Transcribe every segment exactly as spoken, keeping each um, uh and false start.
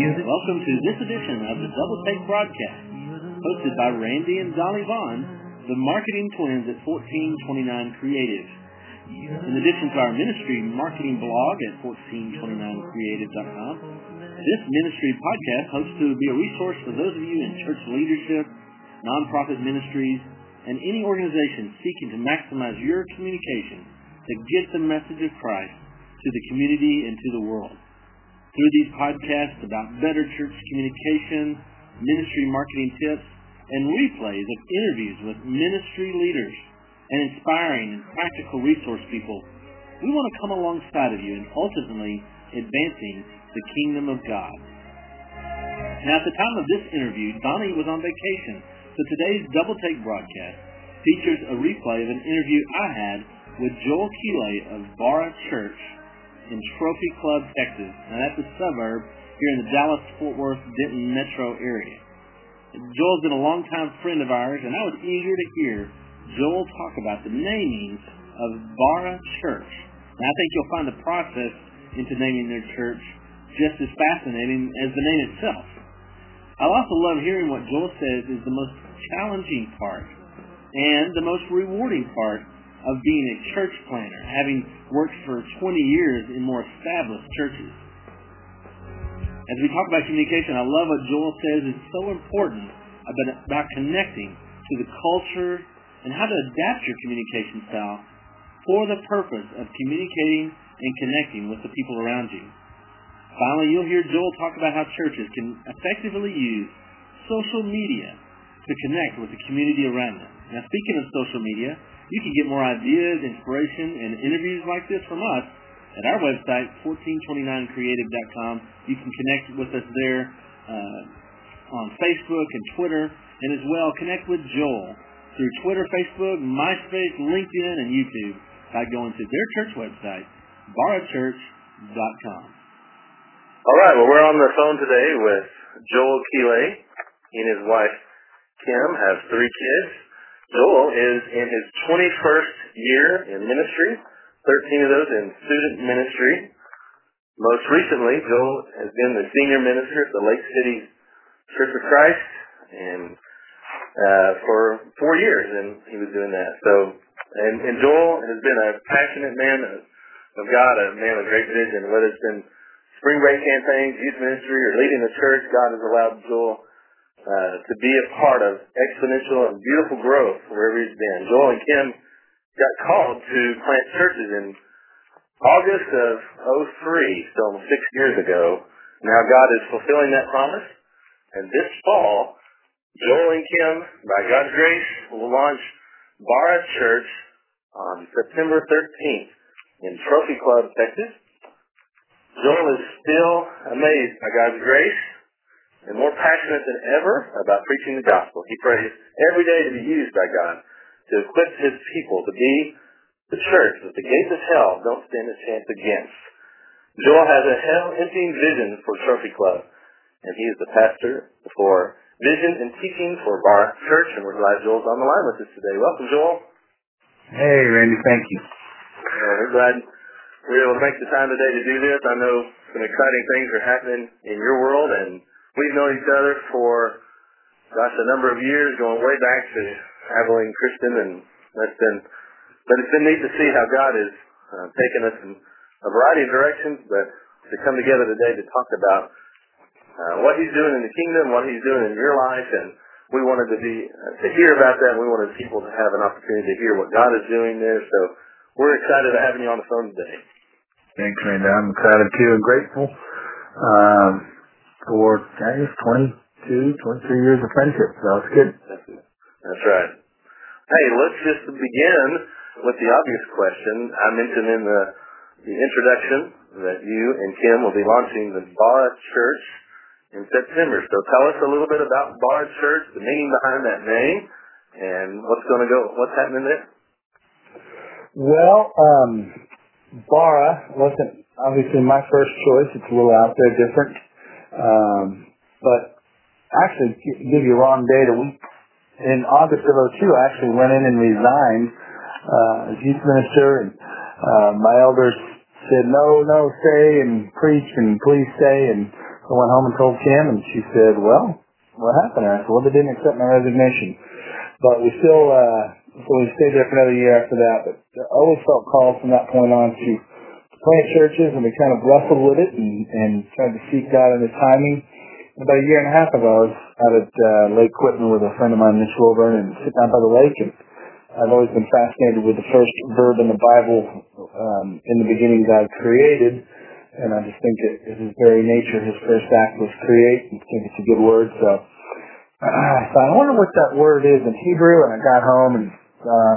Welcome to this edition of the Double Take broadcast, hosted by Randy and Donnie Vaughn, the marketing twins at fourteen twenty-nine Creative. In addition to our ministry marketing blog at fourteen twenty-nine creative dot com, this ministry podcast hopes to be a resource for those of you in church leadership, nonprofit ministries, and any organization seeking to maximize your communication to get the message of Christ to the community and to the world. Through these podcasts about better church communication, ministry marketing tips, and replays of interviews with ministry leaders and inspiring and practical resource people, we want to come alongside of you in ultimately advancing the kingdom of God. Now, at the time of this interview, Donnie was on vacation, so today's Double Take broadcast features a replay of an interview I had with Joel Keeley of Barra Church in Trophy Club, Texas, and that's a suburb here in the Dallas-Fort Worth-Denton metro area. Joel's been a longtime friend of ours, and I was eager to hear Joel talk about the naming of Barra Church. And I think you'll find the process into naming their church just as fascinating as the name itself. I also love hearing what Joel says is the most challenging part and the most rewarding part of being a church planner, having worked for twenty years in more established churches. As we talk about communication, I love what Joel says is so important about, about connecting to the culture and how to adapt your communication style for the purpose of communicating and connecting with the people around you. Finally, you'll hear Joel talk about how churches can effectively use social media to connect with the community around them. Now, speaking of social media, you can get more ideas, inspiration, and interviews like this from us at our website, fourteen twenty-nine creative dot com. You can connect with us there uh, on Facebook and Twitter, and as well connect with Joel through Twitter, Facebook, MySpace, LinkedIn, and YouTube by going to their church website, barra church dot com. All right, well, we're on the phone today with Joel Keeley. He and his wife, Kim, have three kids. Joel is in his twenty-first year in ministry, thirteen of those in student ministry. Most recently, Joel has been the senior minister at the Lake City Church of Christ and uh, for four years, and he was doing that. So, and, and Joel has been a passionate man of, of God, a man of great vision. Whether it's been spring break campaigns, youth ministry, or leading the church, God has allowed Joel uh, to be a part of exponential and beautiful growth wherever he's been. Joel and Kim got called to plant churches in August of oh three, so almost six years ago. Now God is fulfilling that promise, and this fall, Joel and Kim, by God's grace, will launch Barra Church on September thirteenth in Trophy Club, Texas. Joel is still amazed by God's grace and more passionate than ever about preaching the gospel. He prays every day to be used by God to equip his people to be the church that the gates of hell don't stand a chance against. Joel has a hell-emptying vision for Trophy Club, and he is the pastor for vision and teaching for Barra Church, and we're glad Joel's on the line with us today. Welcome, Joel. Hey, Randy, thank you. Uh, we're glad we're able to make the time today to do this. I know some exciting things are happening in your world, and we've known each other for, gosh, a number of years, going way back to Abilene Christian, and that's been, but it's been neat to see how God has uh, taken us in a variety of directions, but to come together today to talk about uh, what he's doing in the kingdom, what he's doing in your life, and we wanted to be, uh, to hear about that, and we wanted people to have an opportunity to hear what God is doing there, so we're excited to having you on the phone today. Thanks, Randy. I'm excited too and grateful um, for, I guess, twenty-two, twenty-three years of friendship, so it's good. That's, that's right. Hey, let's just begin with the obvious question. I mentioned in the, the introduction that you and Kim will be launching the Barra Church in September. So tell us a little bit about Barra Church, the meaning behind that name, and what's going to go, what's happening there. Well, um, Barra wasn't obviously my first choice. It's a little out there, different. Um, but actually, to give you raw data, we in August of oh two, I actually went in and resigned uh, as youth minister, and uh, my elders said, no, no, stay and preach and please stay, and I went home and told Kim, and she said, well, what happened? I said, well, they didn't accept my resignation. But we still, uh, so we stayed there for another year after that. But I always felt called from that point on to plant churches, and we kind of wrestled with it and, and tried to seek God in His timing. About a year and a half ago, I was out at uh, Lake Quitman with a friend of mine, Mitch Wilburn, and sitting out by the lake, and I've always been fascinated with the first verb in the Bible. Um, in the beginning, God created. And I just think it is His very nature. His first act was create. I think it's a good word. So, uh, so I wonder what that word is in Hebrew. And I got home and uh,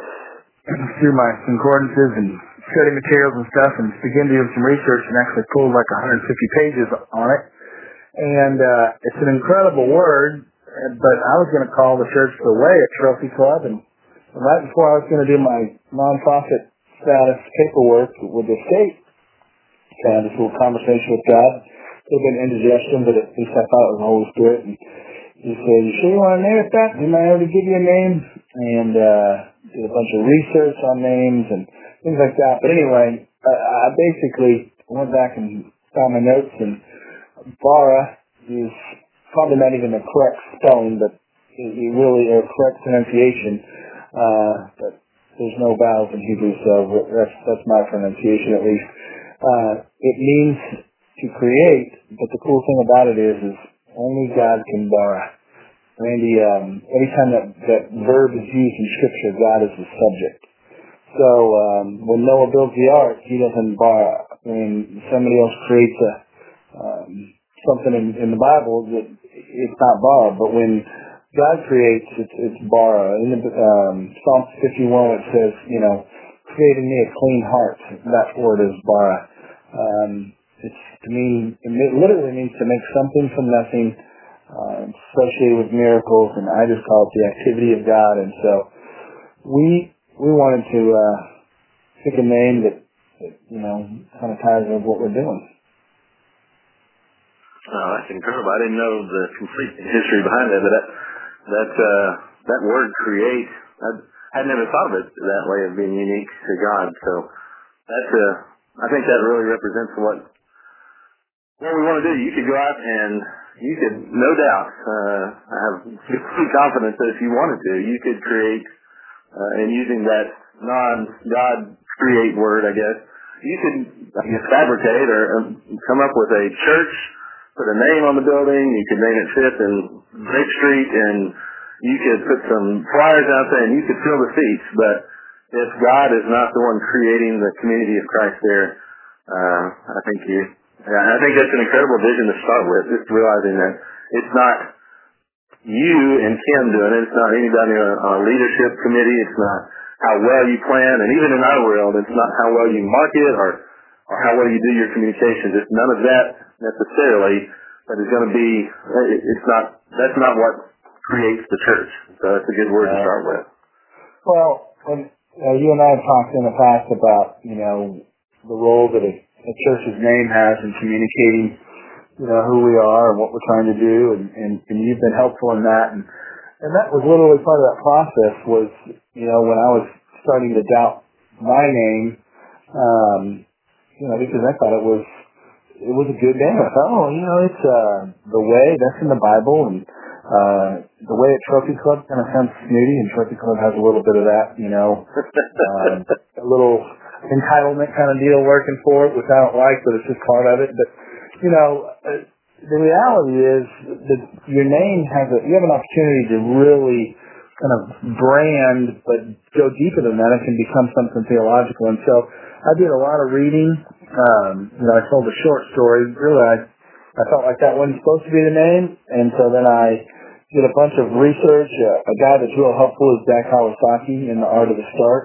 through my concordances and study materials and stuff, and began to do some research and actually pulled like one hundred fifty pages on it. And uh, it's an incredible word. But I was going to call the church The Way at Trophy Club, and right before I was going to do my nonprofit status paperwork with the state. Kind of this little conversation with God. A little bit of indigestion, but at least I thought it was the Holy Spirit. And He said, you sure you want to name it that? Didn't I already give you a name? And uh, did a bunch of research on names and things like that. But anyway, I, I basically went back and found my notes, and Bara is probably not even the correct spelling, but it, it really a correct pronunciation. Uh, but there's no vowels in Hebrew, so that's, that's my pronunciation at least. Uh, it means to create, but the cool thing about it is, is only God can bara. Randy, um, anytime that, that verb is used in Scripture, God is the subject. So um, when Noah builds the ark, he doesn't bara. When somebody else creates a, um, something in, in the Bible, that it's not bara. But when God creates, it's, it's bara. In the, um, Psalm fifty-one, it says, you know, create in me a clean heart. That word is bara. Um, it's to me, it literally means to make something from nothing, uh, associated with miracles, and I just call it the activity of God. And so we we wanted to uh, pick a name that, that you know kind of ties with what we're doing. Oh, that's incredible. I didn't know the complete history behind that, but that that uh, that word create, I I'd never thought of it that way, of being unique to God. So that's uh, I think that really represents what what we want to do. You could go out and you could, no doubt, uh, I have complete confidence that if you wanted to, you could create, uh, and using that non-God create word, I guess, you could, I guess, fabricate or um, come up with a church, put a name on the building. You could name it Fifth and Grape Street, and you could put some flyers out there, and you could fill the seats. But if God is not the one creating the community of Christ there, uh, I think you, I think that's an incredible vision to start with. Just realizing that it's not you and Kim doing it. It's not anybody on a leadership committee. It's not how well you plan, and even in our world, it's not how well you market or or how well you do your communications. It's none of that necessarily, but it's going to be. It's not. That's not what creates the church. So that's a good word to start with. Well, when uh, you and I have talked in the past about you know the role that a, a church's name has in communicating, you know, who we are and what we're trying to do, and, and, and you've been helpful in that, and and that was literally part of that process. Was you know when I was starting to doubt my name, um, you know, because I thought it was it was a good name. I thought, oh, you know, it's uh, the way that's in the Bible, and uh, the way at Trophy Club kind of sounds snooty, and Trophy Club has a little bit of that, you know, um, a little entitlement kind of deal working for it, which I don't like, but it's just part of it. But you know, uh, the reality is that your name has a you have an opportunity to really kind of brand, but go deeper than that. It can become something theological. And so I did a lot of reading. Um, you know, I told a short story. Really, I, I felt like that wasn't supposed to be the name. And so then I did a bunch of research. Uh, a guy that's real helpful is Dak Kawasaki in The Art of the Start.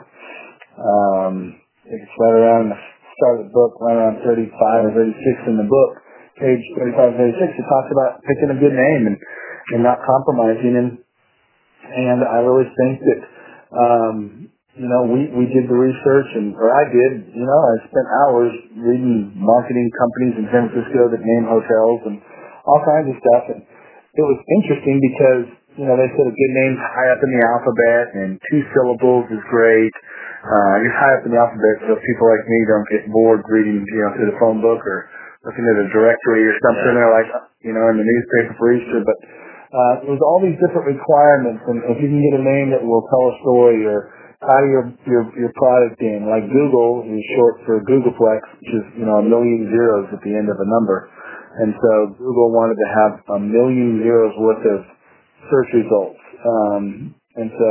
Um, it's right around the start of the book, right around thirty-five or thirty-six in the book, page thirty-five or thirty-six. It talks about picking a good name and, and not compromising. And And I really think that, um, you know, we, we did the research, and or I did, you know, I spent hours reading marketing companies in San Francisco that name hotels and all kinds of stuff. And it was interesting because, you know, they said a good name's high up in the alphabet, and two syllables is great. Uh, you're high up in the alphabet so people like me don't get bored reading, you know, through the phone book or looking at a directory or something, Yeah. or like, you know, in the newspaper for Easter, but uh, there's all these different requirements, and if you can get a name that will tell a story or tie your, your, your product in, like Google is short for Googleplex, which is, you know, a million zeros at the end of a number. And so Google wanted to have a million zeros worth of search results. Um, and so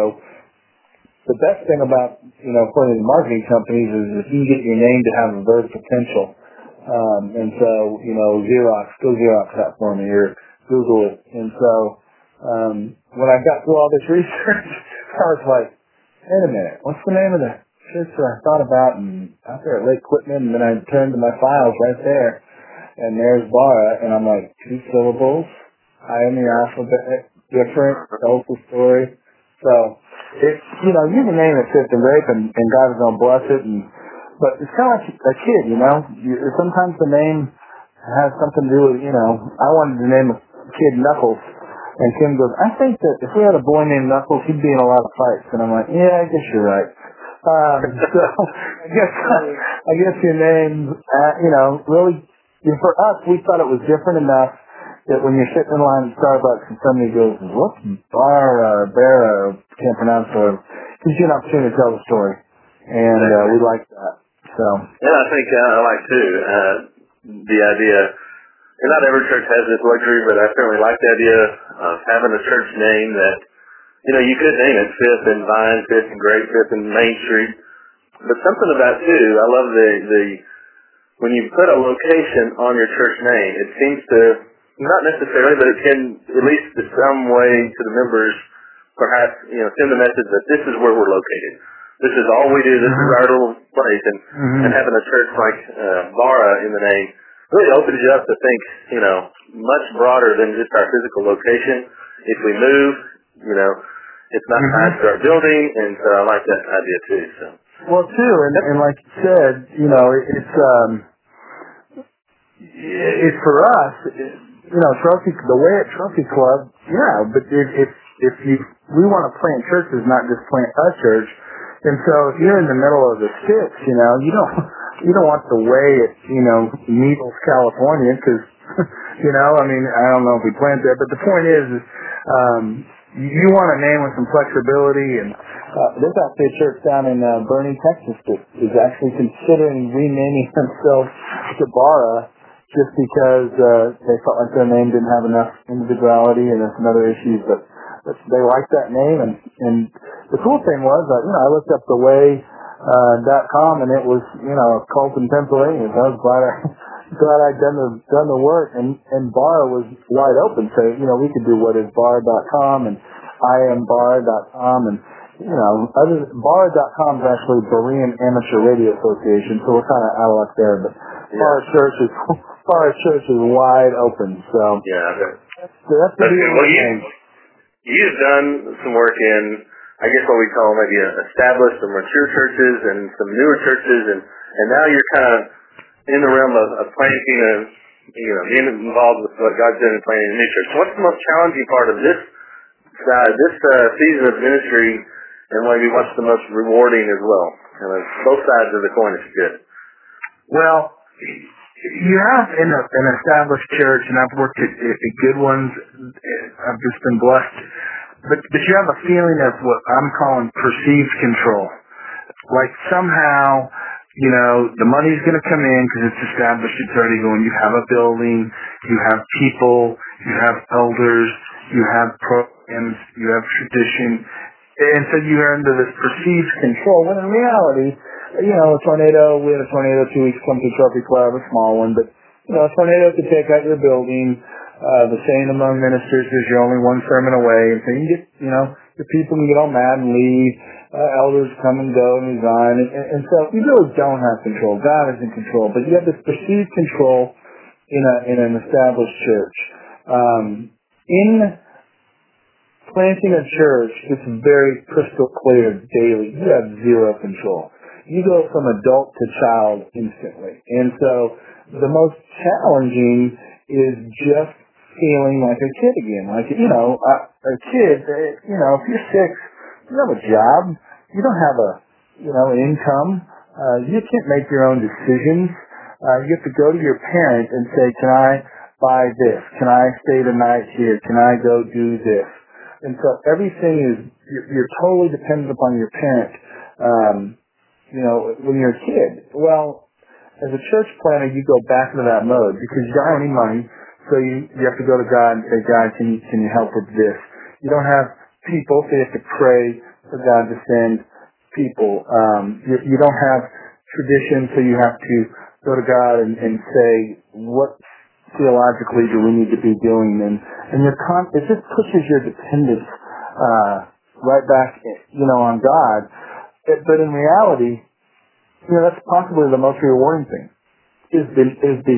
the best thing about, you know, for the marketing companies is if you can get your name to have a very potential. Um, and so, you know, Xerox, go Xerox that for me, or Google it. And so um, when I got through all this research, I was like, wait a minute, what's the name of the church that I thought about and out there at Lake Quitman? And then I turned to my files right there, and there's Bara, and I'm like, two syllables, high in the alphabet, different, tells the story. So, it's, you know, you can name it Fifth and Grape, and, and God is going to bless it, and but it's kind of like a kid, you know. You, sometimes the name has something to do with, you know, I wanted to name a kid Knuckles, and Kim goes, I think that if we had a boy named Knuckles, he'd be in a lot of fights. And I'm like, yeah, I guess you're right. Um, so I guess I guess your name, uh, you know, really, you know, for us, we thought it was different enough that when you're sitting in line at Starbucks and somebody goes, what's bar or bear or can't pronounce it, gives you an opportunity to tell the story. And uh, we like that. So yeah, I think uh, I like too uh, the idea. And not every church has this luxury, but I certainly like the idea of having a church name that, you know, you could name it Fifth and Vine, Fifth and Grape, Fifth and Main Street. But something about too, I love the the when you put a location on your church name, it seems to, not necessarily, but it can at least in some way to the members perhaps, you know, send the message that this is where we're located. This is all we do. This is our little place. And, mm-hmm. and having a church like uh, Bara in the name really opens you up to think, you know, much broader than just our physical location. If we move, you know, it's not mm-hmm. tied to our building, and so I like that idea too. So. Well, too, and, and like you said, you know, it's um, it's for us, it, you know, trophy the way at Trophy Club, yeah. But if if, if you we want to plant churches, not just plant a church, and so if you're in the middle of the sticks, you know, you don't you don't want the way at you know Needles, California, because you know, I mean, I don't know if we plant there, but the point is, is um, you want a name with some flexibility, and uh, there's actually a church down in uh, Boerne, Texas that is actually considering renaming themselves to Bara just because uh, they felt like their name didn't have enough individuality, and there's some other issues, but, but they like that name, and, and the cool thing was, uh, you know, I looked up the way uh, dot com, and it was, you know, Colton, Pennsylvania, so I was glad I glad I'd done the done the work, and and Bar was wide open, so you know we could do what is bar dot com and I am bar dot com, and you know other bar dot com is actually Berean Amateur Radio Association, so we're kind of out of luck there, but yeah. Bar Church is Bar Church is wide open, so yeah, okay. that's, that's the deal. Well, you, you've done some work in, I guess what we call maybe established or mature churches and some newer churches, and and now you're kind of in the realm of, of planting a, you know, being involved with what God's doing and planting a new church. So what's the most challenging part of this uh, this uh, season of ministry, and maybe what's the most rewarding as well? Kind of both sides of the coin is good. Well, you have in a, an established church, and I've worked at, at good ones. I've just been blessed, but but you have a feeling of what I'm calling perceived control, like somehow. You know, the money's going to come in because it's established, it's already going. You have a building, you have people, you have elders, you have programs, you have tradition. And so you're under this perceived control, when in reality, you know, a tornado, we had a tornado two weeks come to Trophy Club, a small one, but, you know, a tornado could take out your building. Uh, the saying among ministers is you're only one sermon away. And so you can get, you know, the people can get all mad and leave. Uh, elders come and go and resign, and, and, and so you really don't have control. God is in control, but you have this perceived control in a in an established church. Um, in planting a church, it's very crystal clear daily. You have zero control. You go from adult to child instantly, and so the most challenging is just feeling like a kid again. Like you know, a, a kid. You know, if you're six. You have a job. You don't have a, you know, an income. Uh, you can't make your own decisions. uh, you have to go to your parent and say, can I buy this? Can I stay the night here? Can I go do this? And so everything is, you're, you're totally dependent upon your parent, um, you know, when you're a kid. Well, as a church planner, you go back into that mode because you don't have any money, so you, you have to go to God and say, God, can you, can you help with this? You don't have people, so you have to pray for God to send people. Um, you, you don't have tradition, so you have to go to God and, and say, what theologically do we need to be doing? And, and your con- it just pushes your dependence uh, right back, you know, on God. It, but in reality, you know, that's possibly the most rewarding thing, is the, is the,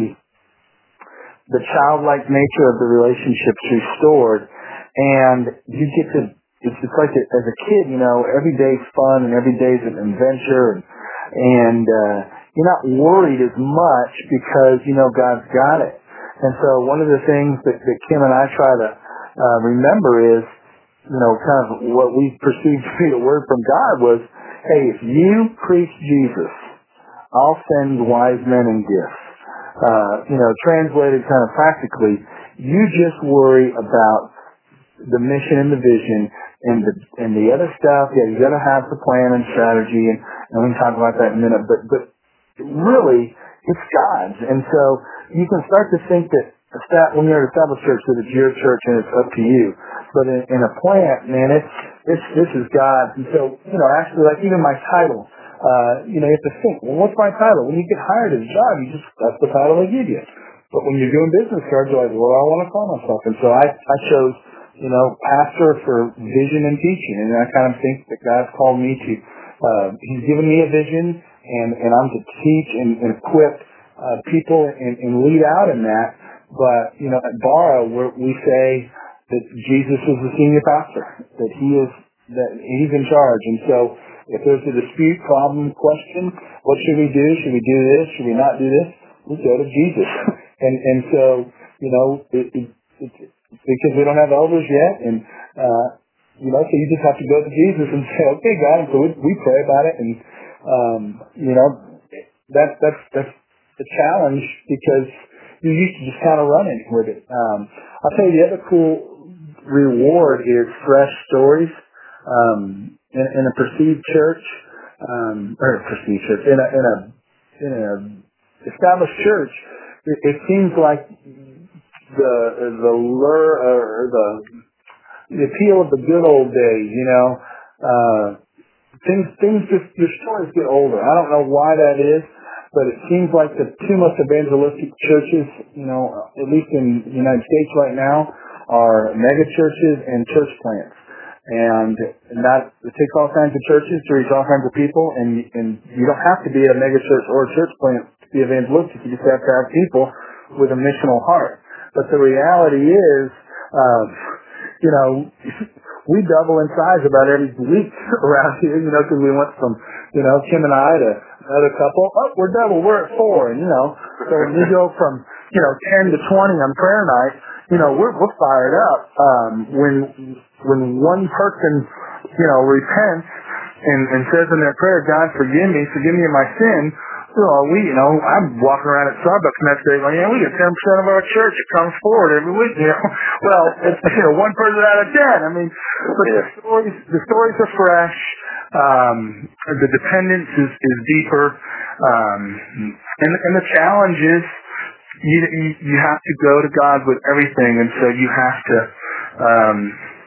the childlike nature of the relationships restored. And you get to, it's just like a, as a kid, you know, every day's fun and every day's an adventure. And, and uh, you're not worried as much because, you know, God's got it. And so one of the things that, that Kim and I try to uh, remember is, you know, kind of what we perceived to be the word from God was, hey, if you preach Jesus, I'll send wise men and gifts. Uh, you know, translated kind of practically, you just worry about the mission and the vision and the and the other stuff. Yeah, you got to have the plan and strategy, and, and we can talk about that in a minute. But but really, it's God's, and so you can start to think that when you're at an established church, that it's your church and it's up to you. But in, in a plant, man, it's it's this is God. And so you know, actually, like even my title, uh, you know, you have to think, well, what's my title? When you get hired at a job, you just that's the title they give you. But when you're doing business cards, you're like, what do I want to call myself? And so I I chose, you know, pastor for vision and teaching. And I kind of think that God's called me to, uh, He's given me a vision, and, and I'm to teach and, and equip uh, people and, and lead out in that. But, you know, at Bara, we're, we say that Jesus is the senior pastor, that He is, that He's in charge. And so if there's a dispute, problem, question, what should we do? Should we do this? Should we not do this? We go to Jesus. and, and so, you know, it, it, it because we don't have elders yet, and uh, you know, so you just have to go to Jesus and say, "Okay, God." And so we, we pray about it, and um, you know, that's that's that's the challenge because you used to just kind of run in with it. Um, I'll tell you the other cool reward is fresh stories um, in, in a perceived church, um, or perceived church in a in a in a established church. It, it seems like the the lure or the the appeal of the good old days, you know, uh, things things just your stories get older. I don't know why that is, but it seems like the two most evangelistic churches, you know, at least in the United States right now, are mega churches and church plants. And that it takes all kinds of churches to reach all kinds of people, and and you don't have to be a mega church or a church plant to be evangelistic. You just have to have people with a missional heart. But the reality is, uh, you know, we double in size about every week around here, you know, because we went from, you know, Kim and I to another couple. Oh, we're double. We're at four. And, you know, so when we go from, you know, ten to twenty on prayer night, you know, we're, we're fired up. Um, when, when one person, you know, repents and, and says in their prayer, God, forgive me, forgive me of my sin, well, we, you know, I'm walking around at Starbucks next day going, yeah, we get ten percent of our church that comes forward every week, you know. Well, it's, you know, one person out of ten. I mean, but the stories, the stories are fresh. Um, the dependence is, is deeper. Um, and, and the challenge is you, you, you have to go to God with everything. And so you have to, um,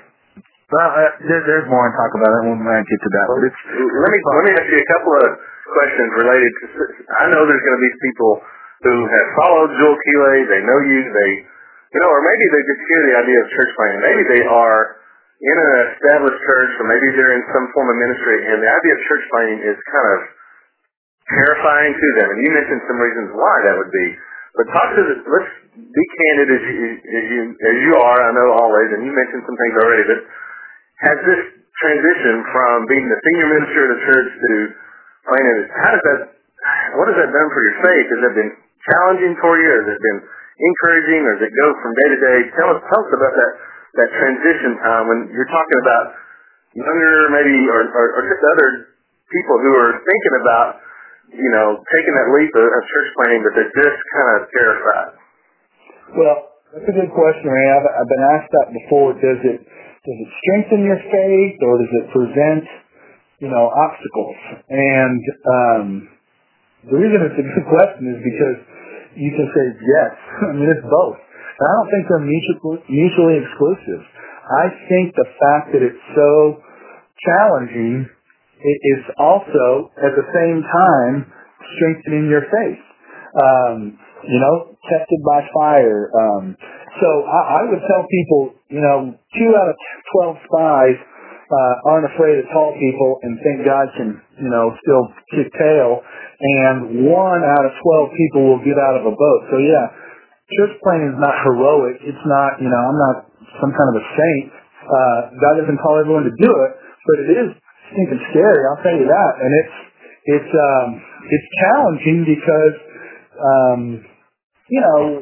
well, uh, there, there's more to talk about it when I get to that. But it's, let me, let me ask you a couple of questions related to, I know there's going to be people who have followed Joel Keeley, they know you, they, you know, or maybe they just hear the idea of church planting. Maybe they are in an established church, or maybe they're in some form of ministry, and the idea of church planting is kind of terrifying to them. And you mentioned some reasons why that would be. But talk to the, let's be candid as you, as you, as you are, I know always, and you mentioned some things already, but has this transition from being the senior minister of the church to planting, how does that, what has that done for your faith? Has that been challenging for you? Has it been encouraging, or does it go from day to day? Tell us, tell us about that, that transition time when you're talking about younger, maybe, or, or, or just other people who are thinking about you know, taking that leap of, of church planting, but they're just kind of terrified? Well, that's a good question, Ray. I've, I've been asked that before. Does it does it strengthen your faith, or does it prevent, you know, obstacles? And um, the reason it's a good question is because you can say yes. I mean, it's both. And I don't think they're mutually, mutually exclusive. I think the fact that it's so challenging, it is also at the same time strengthening your faith. Um, you know, tested by fire. Um, so I, I would tell people, you know, two out of twelve spies uh, aren't afraid of tall people and think God can, you know, still kick tail. And one out of twelve people will get out of a boat. So yeah, church planting is not heroic. It's not, you know, I'm not some kind of a saint. Uh, God doesn't call everyone to do it, but it is stinking scary. I'll tell you that. And it's it's um, it's challenging because. Um, you know,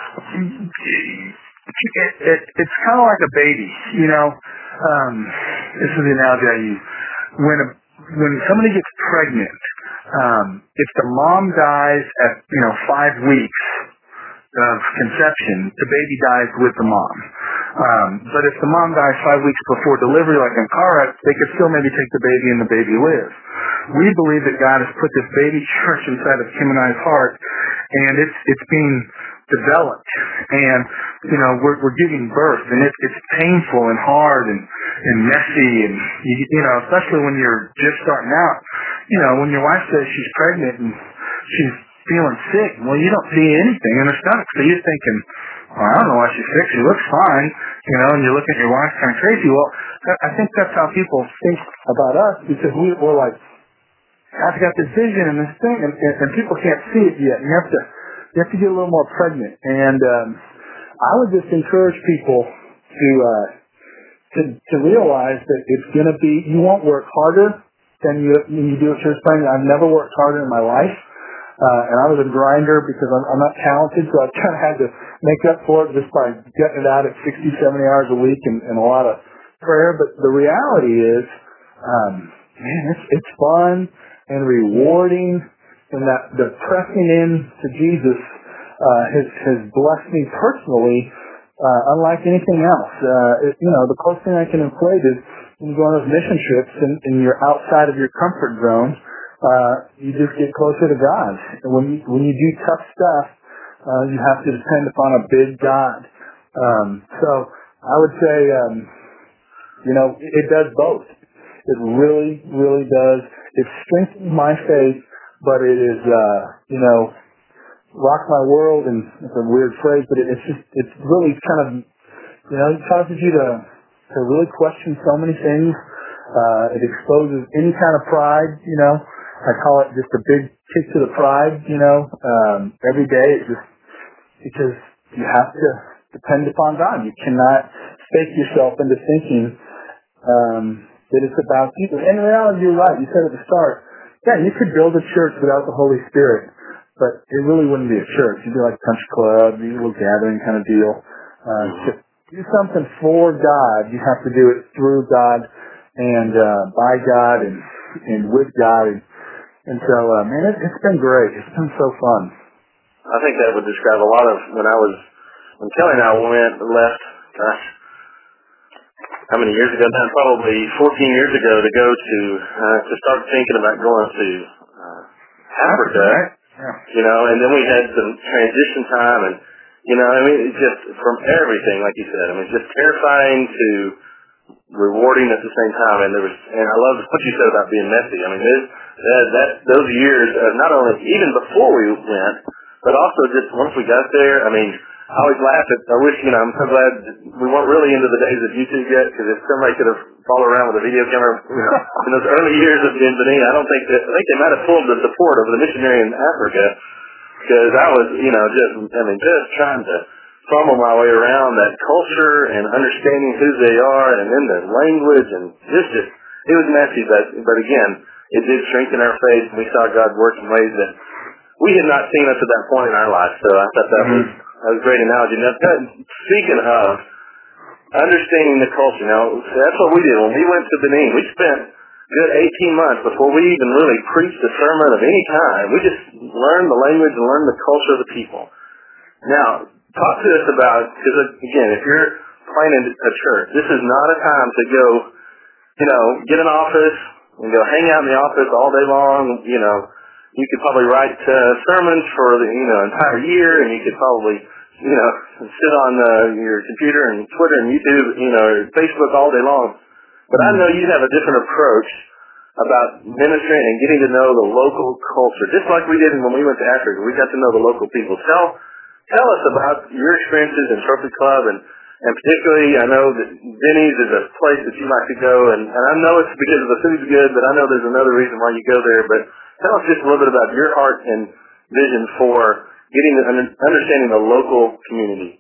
it, it, it's kind of like a baby, you know. Um, this is the analogy I use. When a, when somebody gets pregnant, um, if the mom dies at, you know, five weeks of conception, the baby dies with the mom. Um, but if the mom dies five weeks before delivery, like in a car wreck, they could still maybe take the baby and the baby lives. We believe that God has put this baby church inside of Kim and I's heart, and it's it's being developed, and you know we're we're giving birth, and it's it's painful and hard and and messy, and you, you know especially when you're just starting out. You know when your wife says she's pregnant and she's feeling sick, well you don't see anything in her stomach, so you're thinking, well, I don't know why she's sick. She looks fine, you know, and you look at your wife kind of crazy. Well, I think that's how people think about us because we, we're like, I've got this vision and this thing, and, and, and people can't see it yet. You have to, you have to get a little more pregnant. And um, I would just encourage people to uh, to to realize that it's going to be. You won't work harder than you when you do at church planting. I've never worked harder in my life, uh, and I was a grinder because I'm, I'm not talented, so I kind of had to make up for it just by getting it out at sixty, seventy hours a week and, and a lot of prayer. But the reality is, um, man, it's it's fun and rewarding, and that the pressing in to Jesus uh, has has blessed me personally, uh, unlike anything else. Uh, it, you know, the closest thing I can equate is when you go on those mission trips and, and you're outside of your comfort zone, uh, you just get closer to God. And when you when you do tough stuff, uh, you have to depend upon a big God. Um, so I would say, um, you know, it, it does both. It really, really does. It strengthens my faith, but it is, uh, you know, rock my world, and it's a weird phrase, but it, it's just, it's really kind of, you know, it causes you to, to really question so many things. Uh, it exposes any kind of pride, you know. I call it just a big kick to the pride, you know, um, every day. It just, because you have to depend upon God. You cannot fake yourself into thinking, um, that it's about you. And in reality, you're right. You said at the start, yeah, you could build a church without the Holy Spirit, but it really wouldn't be a church. It'd be like a country club, a little gathering kind of deal. Uh, to do something for God, you have to do it through God and uh, by God and, and with God. And, and so, uh, man, it, it's been great. It's been so fun. I think that would describe a lot of when I was, when Kelly and I went, left, gosh, how many years ago now? Probably fourteen years ago to go to, uh, to start thinking about going to uh, Africa, right. Yeah. You know, and then we had some transition time and, you know, I mean, it's just from everything, like you said, I mean, it's just terrifying to rewarding at the same time. And there was, and I love what you said about being messy. I mean, this, that, that, those years, of not only, even before we went, but also just once we got there, I mean, I always laugh at, I wish, you know, I'm so glad we weren't really into the days of YouTube yet, because if somebody could have followed around with a video camera, you know, in those early years of Benvenue, I don't think that, I think they might have pulled the support of the missionary in Africa, because I was, you know, just, I mean, just trying to fumble my way around that culture and understanding who they are, and then the language, and just, just, it was messy, but, but again, it did strengthen our faith, and we saw God work in ways that we had not seen up to that point in our life, so I thought that was, that was a great analogy. Now, speaking of understanding the culture, now, that's what we did. When we went to Benin, we spent good eighteen months before we even really preached a sermon of any kind. We just learned the language and learned the culture of the people. Now, talk to us about, because again, if you're planning a church, this is not a time to go, you know, get an office and go hang out in the office all day long. You know, you could probably write uh, sermons for the, you know, entire year, and you could probably, you know, sit on uh, your computer and Twitter and YouTube, you know, or Facebook all day long. But I know you have a different approach about ministering and getting to know the local culture, just like we did when we went to Africa. We got to know the local people. Tell tell us about your experiences in Trophy Club, and, and particularly I know that Denny's is a place that you like to go, and, and I know it's because the food's good, but I know there's another reason why you go there. But tell us just a little bit about your heart and vision for getting the, understanding the local community.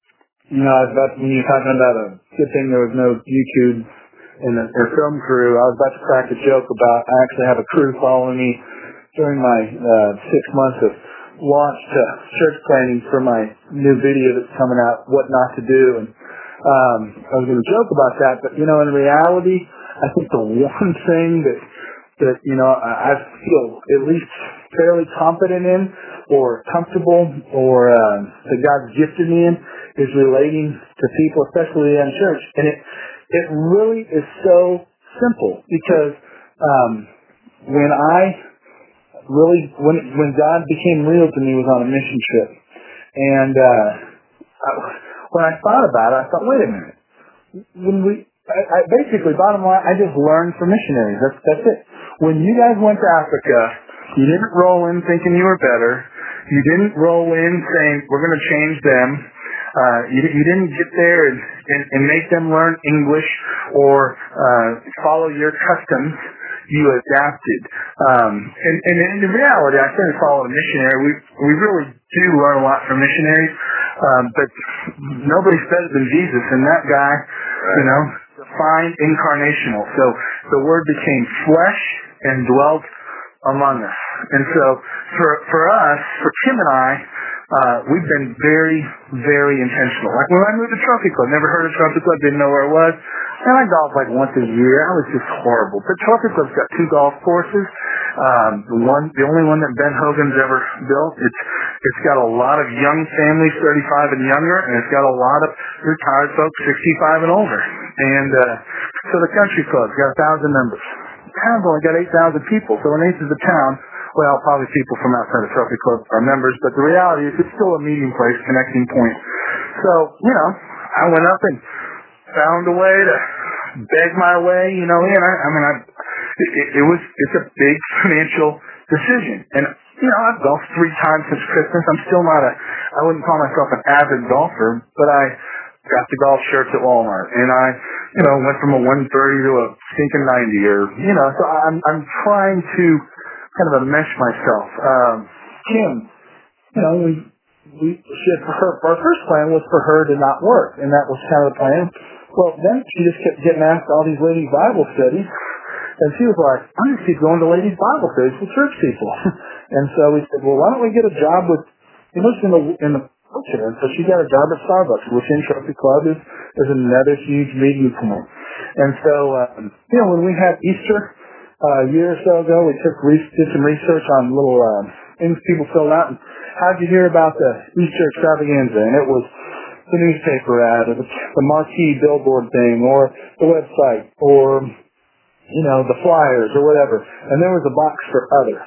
You know, I was about to, when you were talking about a good thing there was no YouTube and a, a film crew, I was about to crack a joke about I actually have a crew following me during my uh, six months of launch to church planning for my new video that's coming out, What Not to Do. And um, I was going to joke about that, but, you know, in reality, I think the one thing that, that you know, I, I feel at least fairly confident in or comfortable or uh, that God's gifted me in is relating to people, especially in church. And it it really is so simple because um, when I really, when when God became real to me was on a mission trip. And uh, I, when I thought about it, I thought, wait a minute. When we, I, I basically, bottom line, I just learned from missionaries. That's, that's it. When you guys went to Africa, you didn't roll in thinking you were better. You didn't roll in saying, we're going to change them. Uh, you, you didn't get there and, and, and make them learn English or uh, follow your customs. You adapted. Um, and, and in reality, I certainly follow a missionary. We we really do learn a lot from missionaries, um, but nobody's better than Jesus. And that guy, you know, defined incarnational. So the Word became flesh and dwelt among us. And so for for us, for Kim and I, uh, we've been very, very intentional. Like when I moved to Trophy Club, never heard of Trophy Club, didn't know where it was. And I golf like once a year. I was just horrible. But Trophy Club's got two golf courses. Um, the one, the only one that Ben Hogan's ever built. It's it's got a lot of young families, thirty-five and younger, and it's got a lot of retired folks, sixty-five and older. And uh, so the country club's got a thousand members. The town's only got eight thousand people. So an eighth of the town, well, probably people from outside of Trophy Club are members, but the reality is it's still a meeting place, connecting point. So you know, I went up and found a way to beg my way, you know, in. I, I mean, I, it, it was, it's a big financial decision. And, you know, I've golfed three times since Christmas. I'm still not a, I wouldn't call myself an avid golfer, but I got the golf shirts at Walmart. And I, you know, went from a one thirty to a stinking ninety or, you know, so I'm, I'm trying to kind of enmesh myself. Um, Kim, you know, we, we, she had, her, our first plan was for her to not work, and that was kind of the plan. Well, then she just kept getting asked all these ladies' Bible studies, and she was like, I'm going to keep going to ladies' Bible studies with church people. And so we said, well, why don't we get a job with, you know, in the, in the culture. And so she got a job at Starbucks, which in Trophy Club is, is another huge meeting point. And so, um, you know, when we had Easter uh, a year or so ago, we took re- did some research on little uh, things people filled out. And how'd you hear about the Easter extravaganza? And it was the newspaper ad, or the, the marquee billboard thing, or the website, or, you know, the flyers, or whatever. And there was a box for other.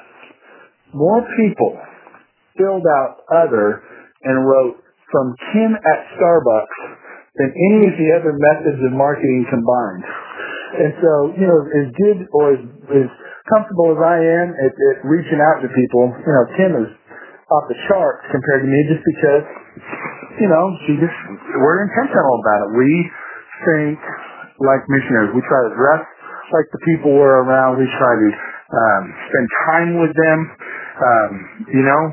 More people filled out other and wrote from Kim at Starbucks than any of the other methods of marketing combined. And so, you know, as good or as, as comfortable as I am at, at reaching out to people, you know, Kim is off the charts compared to me just because, you know, she just, we're intentional about it. We think like missionaries. We try to dress like the people we're around. We try to um, spend time with them. Um, you know,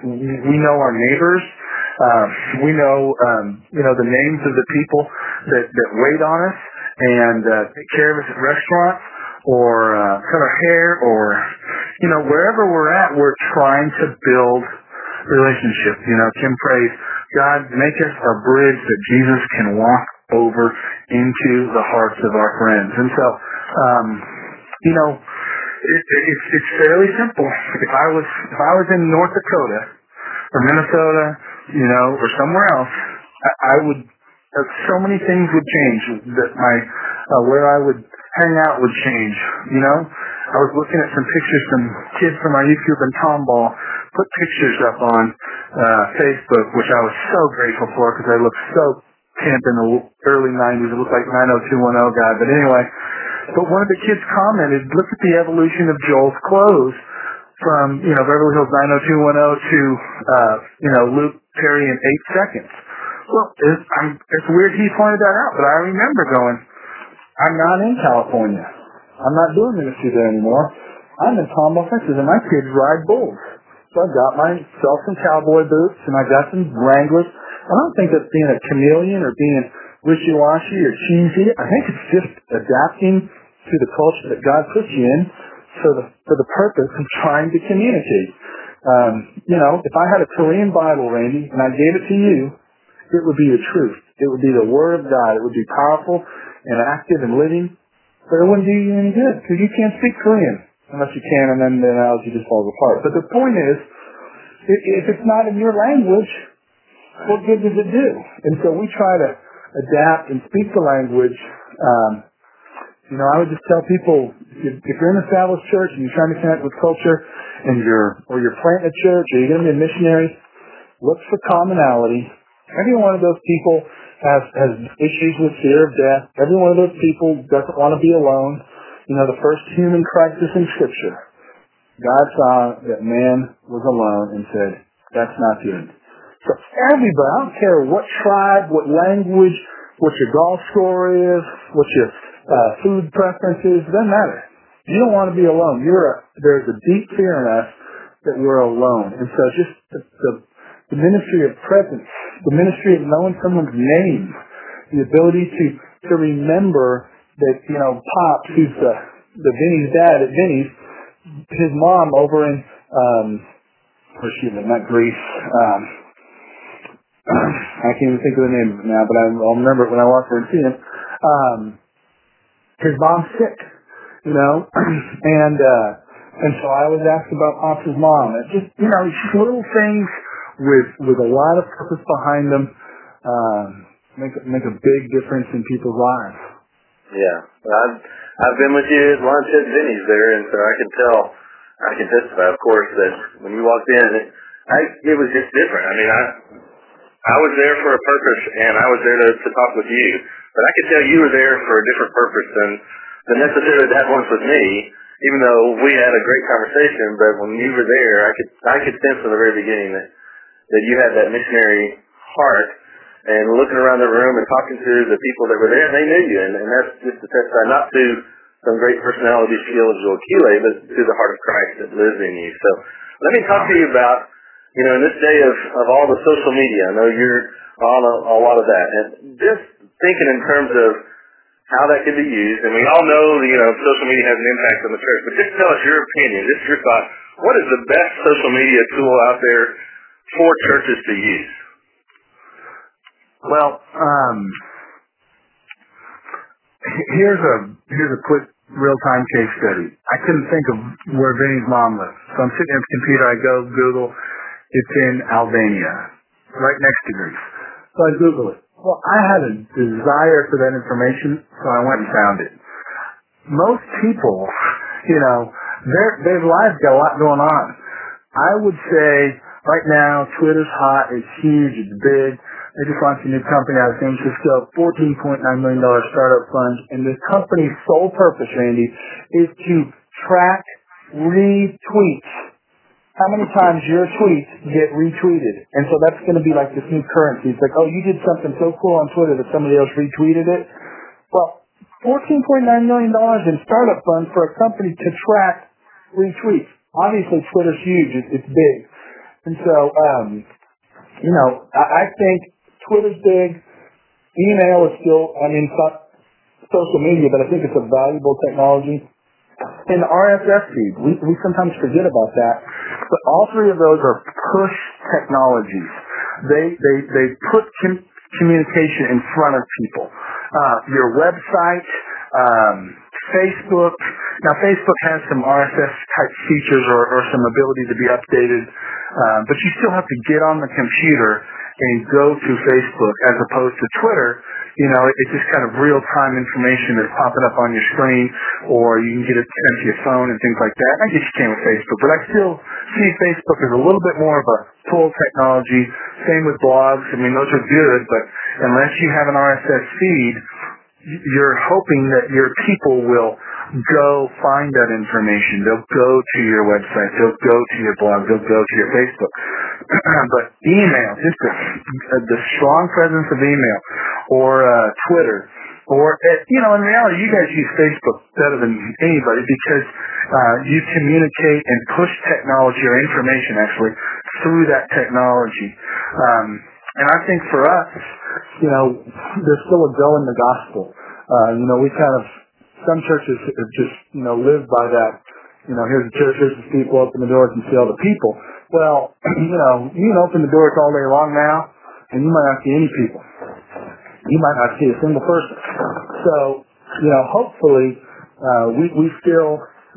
we know our neighbors. Um, we know, um, you know, the names of the people that, that wait on us and uh, take care of us at restaurants or uh, cut our hair or, you know, wherever we're at, we're trying to build relationships. You know, Kim prays, God, make us a bridge that Jesus can walk over into the hearts of our friends. And so, um, you know, it, it, it's it's fairly simple. If I was if I was in North Dakota or Minnesota, you know, or somewhere else, I, I would. Uh, so many things would change. That my uh, where I would hang out would change. You know, I was looking at some pictures. Some kids from our youth group in Tomball put pictures up on uh, Facebook, which I was so grateful for because I looked so camp in the early nineties. It looked like nine oh two one oh guy. But anyway, but one of the kids commented, "Look at the evolution of Joel's clothes from you know Beverly Hills nine oh two one oh to uh, you know Luke Perry in eight seconds." Well, it's, I'm, it's weird he pointed that out, but I remember going, I'm not in California. I'm not doing ministry there anymore. I'm in Tomball, Texas, and my kids ride bulls. So I got myself some cowboy boots, and I got some Wranglers. I don't think that's being a chameleon or being wishy-washy or cheesy. I think it's just adapting to the culture that God puts you in for the, for the purpose of trying to communicate. Um, you know, if I had a Korean Bible, Randy, and I gave it to you, it would be the truth. It would be the Word of God. It would be powerful and active and living, but it wouldn't do you any good because you can't speak Korean unless you can, and then the analogy just falls apart. But the point is, if it's not in your language, what good does it do? And so we try to adapt and speak the language. Um, you know, I would just tell people, if you're in an established church and you're trying to connect with culture, and you're or you're planting a church, or you're going to be a missionary, look for commonality. Every one of those people has, has issues with fear of death. Every one of those people doesn't want to be alone. You know, the first human crisis in Scripture, God saw that man was alone and said, that's not good. So everybody, I don't care what tribe, what language, what your golf score is, what your uh, food preference is, it doesn't matter. You don't want to be alone. You're a, there's a deep fear in us that we're alone. And so just the, the the ministry of presence, the ministry of knowing someone's name, the ability to to remember that, you know, Pops, who's the, the Vinny's dad at Vinny's, his mom over in, um, where's she live? Not Greece. Um, I can't even think of the name of it now, but I, I'll remember it when I walk there and see him. Um, his mom's sick, you know, and uh, and so I was asked about Pops' mom. It's just, you know, it's just little things with with a lot of purpose behind them, um, make make a big difference in people's lives. Yeah, I've I've been with you at lunch at Vinny's there, and so I can tell, I can testify, of course, that when you walked in, it, I it was just different. I mean, I I was there for a purpose, and I was there to, to talk with you, but I could tell you were there for a different purpose than than necessarily that once with me. Even though we had a great conversation, but when you were there, I could I could sense from the very beginning that. that you had that missionary heart, and looking around the room and talking to the people that were there, they knew you, and, and that's just a testify not to some great personality skill of Joel Keeley, but to the heart of Christ that lives in you. So let me talk to you about, you know, in this day of, of all the social media, I know you're on a, a lot of that, and just thinking in terms of how that could be used, and we all know, you know, social media has an impact on the church, but just tell us your opinion, just your thought. What is the best social media tool out there for churches to use? Well, um, here's a here's a quick real-time case study. I couldn't think of where Vinny's mom lives, so I'm sitting at the computer. I go Google. It's in Albania, right next to Greece. So I Google it. Well, I had a desire for that information, so I went and found it. Most people, you know, their their lives got a lot going on. I would say right now, Twitter's hot, it's huge, it's big. They just launched a new company out of San Francisco, fourteen point nine million dollars startup fund, and the company's sole purpose, Randy, is to track retweets. How many times your tweets get retweeted? And so that's going to be like this new currency. It's like, oh, you did something so cool on Twitter that somebody else retweeted it. Well, fourteen point nine million dollars in startup funds for a company to track retweets. Obviously, Twitter's huge. It's, it's big. And so, um, you know, I, I think Twitter's big. Email is still, I mean, it's not social media, but I think it's a valuable technology. And the R S S feed, we, we sometimes forget about that. But all three of those are push technologies. They they they put com- communication in front of people. Uh, your website, um, Facebook, now Facebook has some R S S type features or, or some ability to be updated, uh, but you still have to get on the computer and go to Facebook as opposed to Twitter. You know, it's just kind of real-time information that's popping up on your screen, or you can get it sent to your phone and things like that. I guess you can with Facebook, but I still see Facebook as a little bit more of a tool technology. Same with blogs. I mean, those are good, but unless you have an R S S feed, you're hoping that your people will go find that information. They'll go to your website. They'll go to your blog. They'll go to your Facebook. But email, just the, the strong presence of email, or uh, Twitter, or, uh, you know, in reality, you guys use Facebook better than anybody because uh, you communicate and push technology or information, actually, through that technology. Um, and I think for us, you know, there's still a go in the gospel. Uh, you know, we kind of, some churches have just, you know, lived by that. You know, here's the church, here's the people, open the doors and see all the people. Well, you know, you can open the doors all day long now, and you might not see any people. You might not see a single person. So, you know, hopefully, uh, we, we still,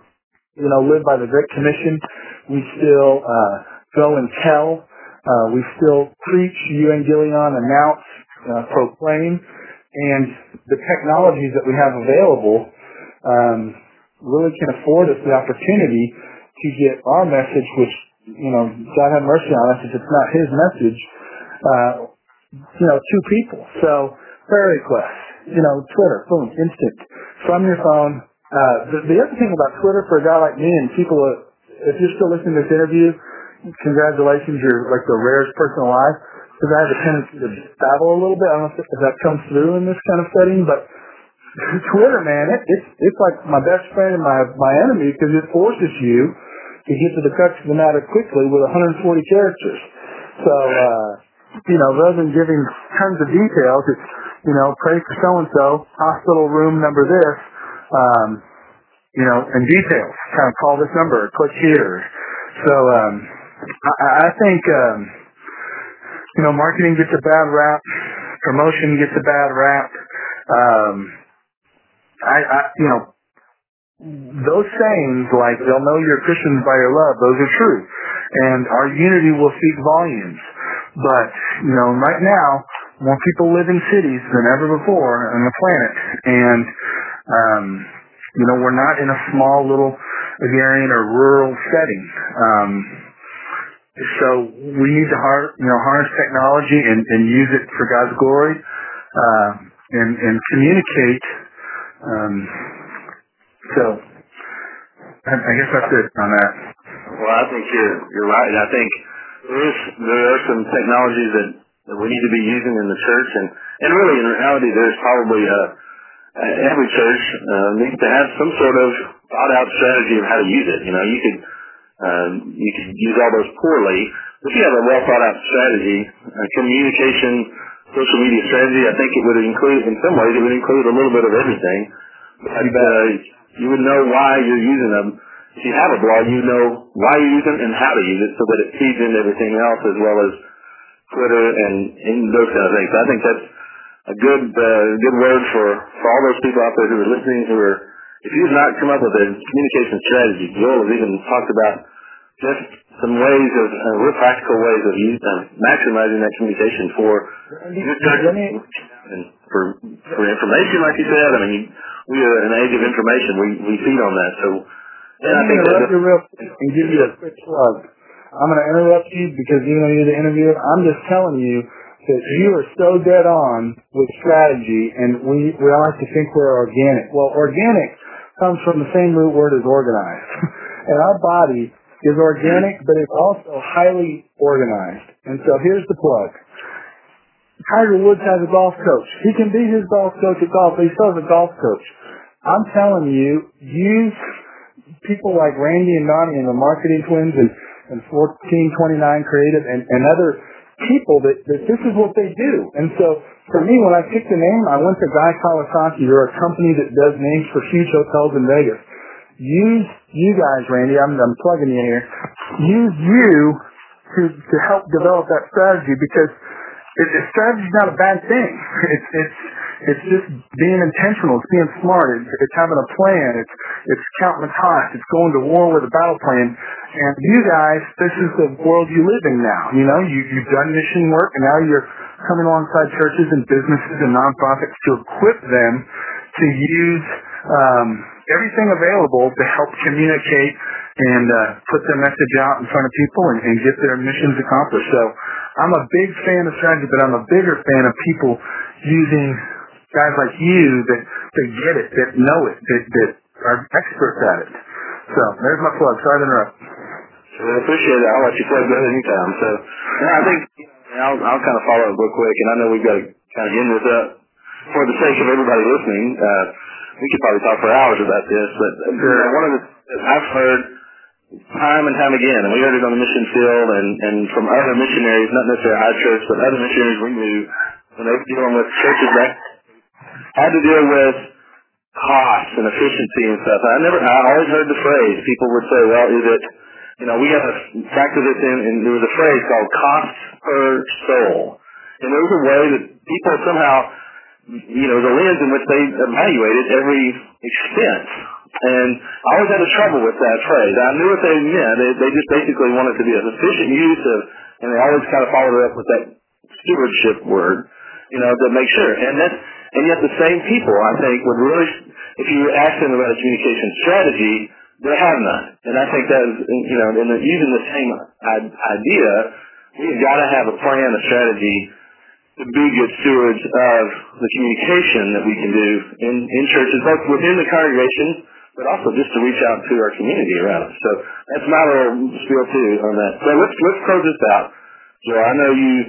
you know, live by the Great Commission. We still, uh, go and tell. Uh, we still preach, evangelion, announce, uh, proclaim. And the technologies that we have available, um, really can afford us the opportunity to get our message, which, you know, God have mercy on us if it's not His message, uh, you know, to people. So, prayer requests, you know, Twitter, boom, instant, from your phone. Uh, the, the other thing about Twitter for a guy like me, and people, uh, if you're still listening to this interview, congratulations, you're like the rarest person alive, because I have a tendency to babble a little bit. I don't know if, if that comes through in this kind of setting, but Twitter, man, it, it's it's like my best friend and my my enemy, because it forces you to get to the crux of the matter quickly with one hundred forty characters. So, uh, you know, rather than giving tons of details, it's, you know, pray for so-and-so, hospital room number this, um, you know, and details. Kind of call this number, click here. So, um, I, I think, um, you know, marketing gets a bad rap, promotion gets a bad rap. Um, I, I, you know, those sayings like they'll know you're Christians by your love, those are true. And our unity will speak volumes. But, you know, right now, more people live in cities than ever before on the planet. And, um, you know, we're not in a small little agrarian or rural setting. Um, so we need to, har- you know, harness technology and, and use it for God's glory, uh, and, and communicate. Um, so I, I guess that's it on that. Well, I think you're you're right. I think there is there are some technologies that, that we need to be using in the church, and, and really in reality, there's probably uh, every church uh, needs to have some sort of thought out strategy of how to use it. You know, you could um, you could use all those poorly, but if you have a well thought out strategy, uh, communication, social media strategy, I think it would include, in some ways, it would include a little bit of everything. But uh, you would know why you're using them. If you have a blog, you know why you're using it and how to use it, so that it feeds into everything else, as well as Twitter and, and those kind of things. So I think that's a good uh, good word for, for all those people out there who are listening, who are, if you've not come up with a communication strategy, Joel has even talked about just some ways of, uh, real practical ways of using, uh, maximizing that communication for your church and for, for information, like you said. I mean, we are in an age of information. We, we feed on that. So, and I think interrupt you real quick and give you a quick plug. I'm going to interrupt you because even though you're the interviewer, I'm just telling you that you are so dead on with strategy, and we, we all like to think we're organic. Well, organic comes from the same root word as organized. And our body is organic, but it's also highly organized. And so here's the plug. Tiger Woods has a golf coach. He can be his golf coach at golf, but he still has a golf coach. I'm telling you, use people like Randy and Donnie and the Marketing Twins and, and fourteen twenty-nine Creative and, and other people that, that this is what they do. And so for me, when I picked the name, I went to Guy Kawasaki. They're a company that does names for huge hotels in Vegas. Use you guys, Randy, I'm, I'm plugging you here. Use you to, to help develop that strategy, because it, it, strategy's not a bad thing. It's it's it's just being intentional. It's being smart. It's, it's having a plan. It's it's counting the cost. It's going to war with a battle plan. And you guys, this is the world you live in now. You know, you you've done mission work, and now you're coming alongside churches and businesses and nonprofits to equip them to use um, everything available to help communicate and uh, put their message out in front of people and, and get their missions accomplished. So I'm a big fan of strategy, but I'm a bigger fan of people using guys like you that, that get it, that know it, that, that are experts at it. So there's my plug. Sorry to interrupt. So I appreciate it. I'll let you plug that anytime. So yeah, I think I'll, I'll kind of follow up real quick, and I know we've got to kind of end this up for the sake of everybody listening. Uh, we could probably talk for hours about this, but you know, one of the I've heard time and time again, and we heard it on the mission field and, and from other missionaries, not necessarily our church, but other missionaries we knew when they were dealing with churches that had to deal with costs and efficiency and stuff. I never, I always heard the phrase, people would say, well, is it, you know, we got to factor this in, and there was a phrase called cost per soul. And there was a way that people somehow, you know, the lens in which they evaluated every expense. And I always had a trouble with that phrase. I knew what they meant. They, they just basically wanted to be an efficient use of, and they always kind of followed it up with that stewardship word, you know, to make sure. And that's, and yet the same people, I think, would really, if you ask them about a communication strategy, they have none. And I think that is, you know, in the, using the same idea, we've got to have a plan, a strategy to be good stewards of the communication that we can do in, in churches, both within the congregation, but also just to reach out to our community around us. So that's my little spiel too on that. So let's let's close this out. Joe, I know you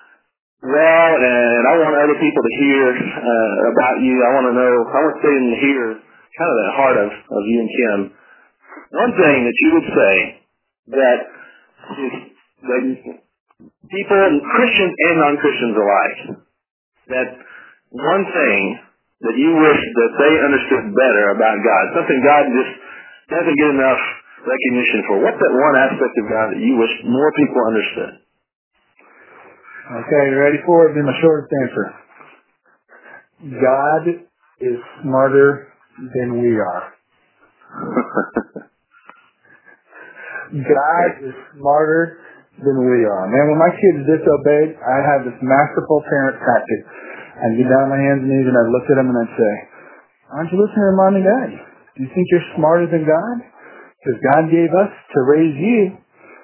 well, and I want other people to hear uh, about you. I want to know, I want to stay in here, kind of the heart of, of you and Kim. One thing that you would say that is that people, Christians and non-Christians alike, that one thing that you wish that they understood better about God, something God just doesn't get enough recognition for. What's that one aspect of God that you wish more people understood? Okay, you ready for it? Then my shortest answer. God is smarter than we are. God is smarter than we are. Man, when my kids disobeyed, I had this masterful parent tactic. I'd get down on my hands and knees and I'd look at them and I'd say, aren't you listening to Mom and Dad? Do you think you're smarter than God? Because God gave us to raise you.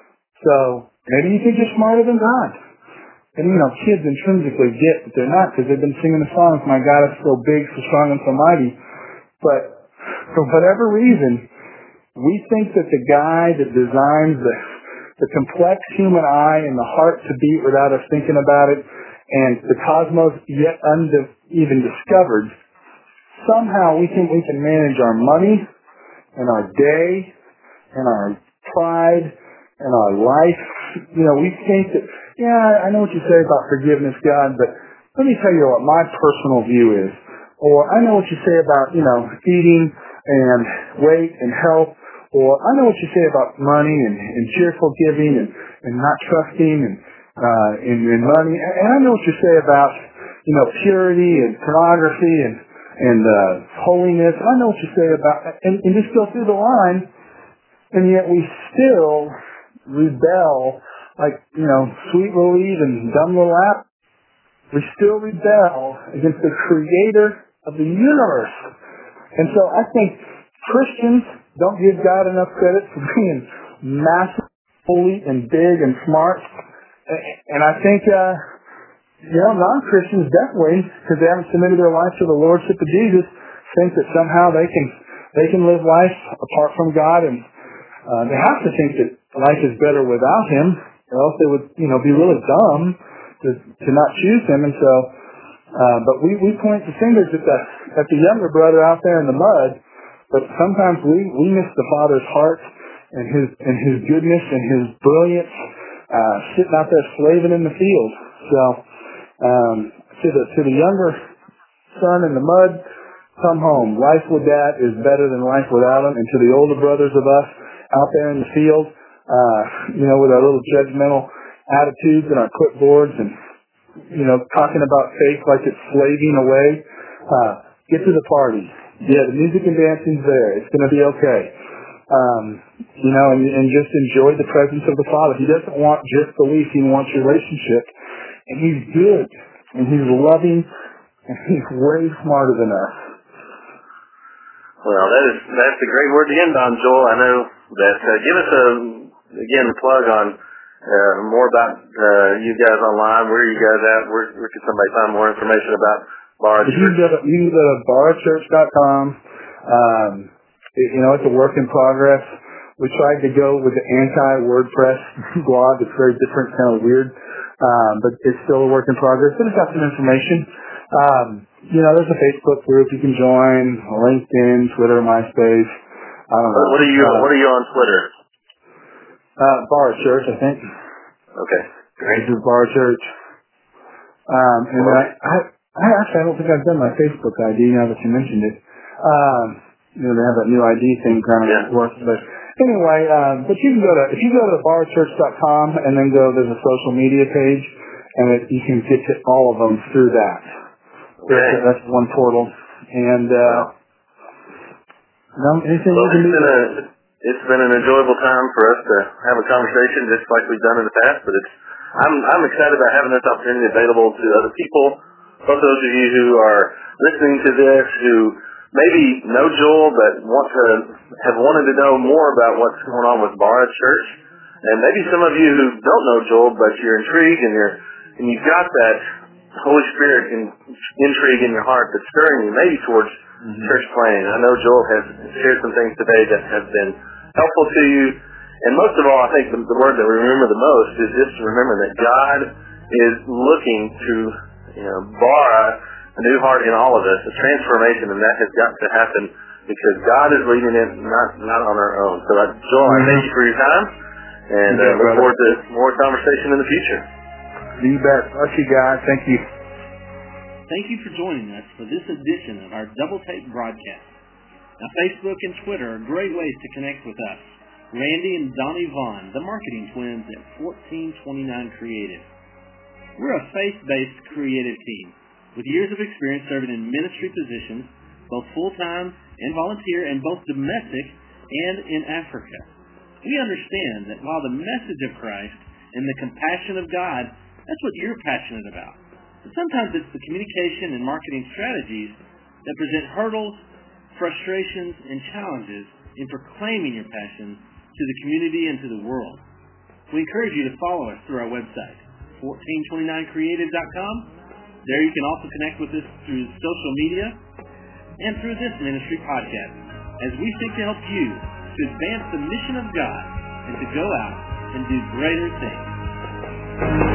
So maybe you think you're smarter than God. And, you know, kids intrinsically get that they're not because they've been singing the songs, my God is so big, so strong, and so mighty. But for whatever reason, we think that the guy that designs the, the complex human eye and the heart to beat without us thinking about it, and the cosmos yet uneven discovered, somehow we think we can manage our money and our day and our pride and our life. You know, we think that, yeah, I know what you say about forgiveness, God, but let me tell you what my personal view is. Or I know what you say about, you know, eating and weight and health. Or I know what you say about money and, and cheerful giving and, and not trusting and, uh, in, in money. And I know what you say about, you know, purity and pornography and, and, uh, holiness. I know what you say about, and, and just go through the line. And yet we still rebel like, you know, sweet little Eve and dumb little Apple. We still rebel against the creator of the universe. And so I think Christians don't give God enough credit for being massive, holy, and big and smart. And I think, uh, you know, non-Christians definitely, because they haven't submitted their life to the Lordship of Jesus, think that somehow they can they can live life apart from God, and uh, they have to think that life is better without Him, or else they would, you know, be really dumb to to not choose Him. And so, uh, but we we point the fingers at the at the younger brother out there in the mud. But sometimes we, we miss the Father's heart and His and His goodness and His brilliance, uh, sitting out there slaving in the field. So, um, to the to the younger son in the mud, come home. Life with Dad is better than life without Him. And to the older brothers of us out there in the field, uh, you know, with our little judgmental attitudes and our clipboards and you know, talking about faith like it's slaving away. Uh, get to the party. Yeah, the music and dancing's there. It's going to be okay. Um, you know, and, and just enjoy the presence of the Father. He doesn't want just belief. He wants relationship. And He's good. And He's loving. And He's way smarter than us. Well, that is, that's a great word to end on, Joel. I know that. Uh, give us, a, again, a plug on uh, more about uh, you guys online. Where are you guys at? Where, where can somebody find more information about Barra Church? You can go to, you can go to barra church dot com. Um, it, you know, it's a work in progress. We tried to go with the anti-WordPress blog. It's very different, kind of weird. Um, but it's still a work in progress. But it's got some information. Um, you know, there's a Facebook group you can join, LinkedIn, Twitter, MySpace. I don't know. What are you? Uh, what are you on Twitter? Uh, Barra Church, I think. Okay, great. This is Barra Church. Um, and well, I, I, I actually, I don't think I've done my Facebook I D now that you mentioned it. Um, you know, they have that new I D thing kind of yeah. working, but anyway, um, but you can go to, if you go to barra church dot com and then go, there's a social media page, and it, you can get to all of them through that. Okay. That's, that's one portal. And, uh, no, anything well, you can it's do? been a, it's been an enjoyable time for us to have a conversation just like we've done in the past, but it's, I'm, I'm excited about having this opportunity available to other people, both those of you who are listening to this, who maybe know Joel, but want to, have wanted to know more about what's going on with Barra Church, and maybe some of you who don't know Joel, but you're intrigued and you're, and you've got that Holy Spirit in, intrigue in your heart that's stirring you maybe towards mm-hmm. church planning. I know Joel has shared some things today that have been helpful to you. And most of all, I think the, the word that we remember the most is just to remember that God is looking to, you know, borrow a new heart in all of us, a transformation, and that has got to happen because God is leading it, not not on our own. So, uh, Joel, mm-hmm. I thank you for your time, and uh, look forward to more conversation in the future. You bet. Bless you, guys. Thank you. Thank you for joining us for this edition of our Double Take broadcast. Now, Facebook and Twitter are great ways to connect with us. Randy and Donnie Vaughn, the marketing twins at fourteen twenty-nine Creative. We're a faith-based creative team with years of experience serving in ministry positions, both full-time and volunteer, and both domestic and in Africa. We understand that while the message of Christ and the compassion of God, that's what you're passionate about. But sometimes it's the communication and marketing strategies that present hurdles, frustrations, and challenges in proclaiming your passion to the community and to the world. We encourage you to follow us through our website, fourteen twenty-nine creative dot com. There you can also connect with us through social media and through this ministry podcast as we seek to help you to advance the mission of God and to go out and do greater things.